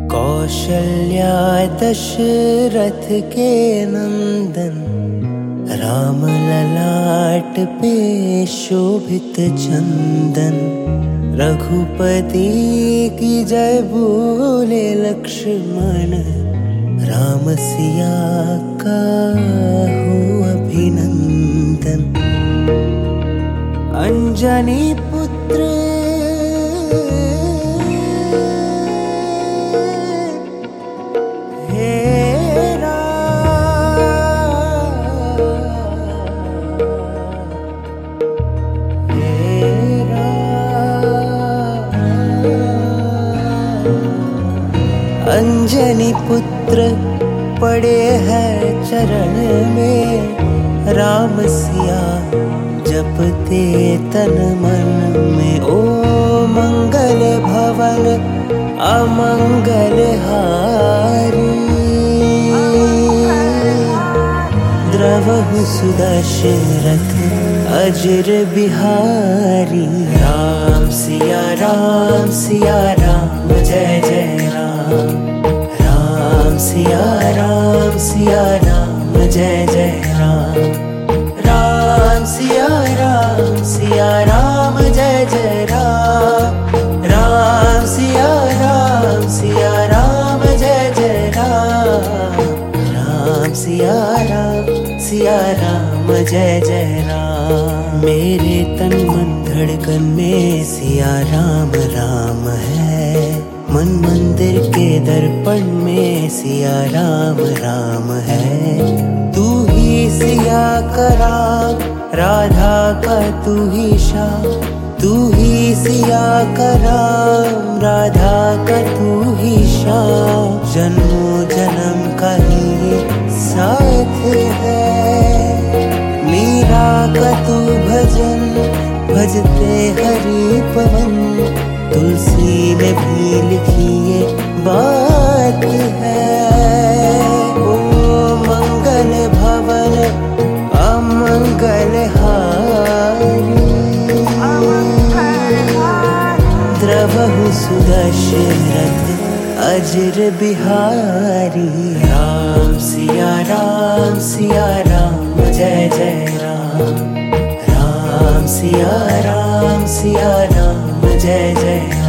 कौशल्या दशरथ के नंदन, राम ललाट पे शोभित चंदन। रघुपति की जय बोले लक्ष्मण, राम सिया का हो अभिनंदन। अंजनी पुत्र अंजनी पुत्र पड़े हैं चरण में, राम सिया जपते तन मन में। ओ मंगल भवन अमंगल हारी, द्रवहु सुदशरथ अजर बिहारी। राम सिया राम जय जय राम। राम सिया राम जय जय राम। राम सिया राम जय जय राम। राम सिया राम जय जय राम। राम सिया राम जय जय राम। मेरे तन मन धड़कन में सिया राम राम है, मन मंदिर के दर्पण में सिया राम राम है। तू ही सिया का राम, राधा का तू ही श्याम। तू ही सिया का राम, राधा का तू ही श्याम। जन्मों जन्म का ही साथ है, मीरा का तू भजन भजते हरि पवन। तुलसी में भी लिखी ये बात है, ओ मंगल भवन अमंगल हारी। द्रवहु सुदशरथ अजर बिहारी। राम सिया राम जय जय राम। राम सिया राम जय जय राम।